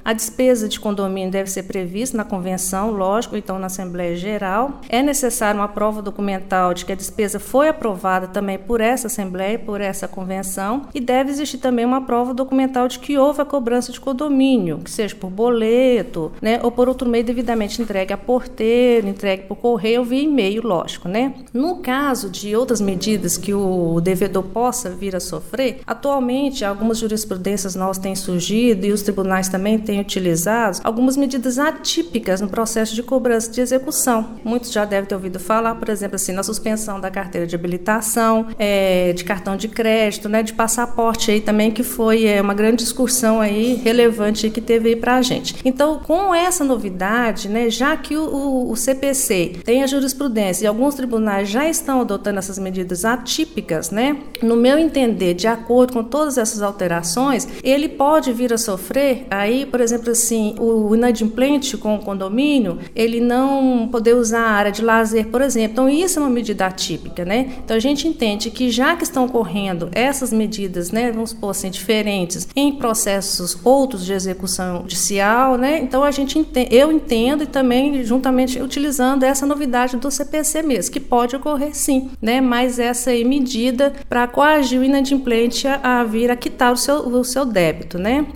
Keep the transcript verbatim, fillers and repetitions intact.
A despesa de condomínio deve ser prevista na convenção, lógico, então na Assembleia Geral. É necessário uma prova documental de que a despesa foi aprovada também por essa Assembleia, por essa convenção, e deve existir também uma prova documental de que houve a cobrança de condomínio, que seja por boleto, né, ou por outro meio devidamente entregue a porteiro, entregue por correio ou via e-mail, lógico, né? No caso de outras medidas que o devedor possa vir a sofrer, atualmente algumas jurisprudências novas têm surgido e os tribunais também têm utilizado algumas medidas atípicas no processo de cobrança de execução. Muitos já devem ter ouvido falar, por exemplo, assim, na suspensão da carteira de habilitação, é, de cartão de crédito, né, de passaporte aí também, que foi é, uma grande discussão aí relevante que teve aí para a gente. Então, com essa novidade, né, já que o, o, o C P C tem a jurisprudência e alguns tribunais já estão adotando essas medidas atípicas, né, no meu entender, de acordo com todas essas alterações, ele pode vir a sofrer aí, por exemplo, assim, o inadimplente com o condomínio, ele não poder usar a área de lazer, por exemplo. Então, isso é uma medida atípica, né? Então, a gente entende que já que estão ocorrendo essas medidas, né, vamos supor assim, diferentes em processos outros de execução judicial, né? Então, a gente entende, eu entendo e também juntamente utilizando essa novidade do C P C mesmo, que pode ocorrer sim, né? Mas essa aí medida para coagir o inadimplente a, a vir a quitar o seu, o seu débito, né?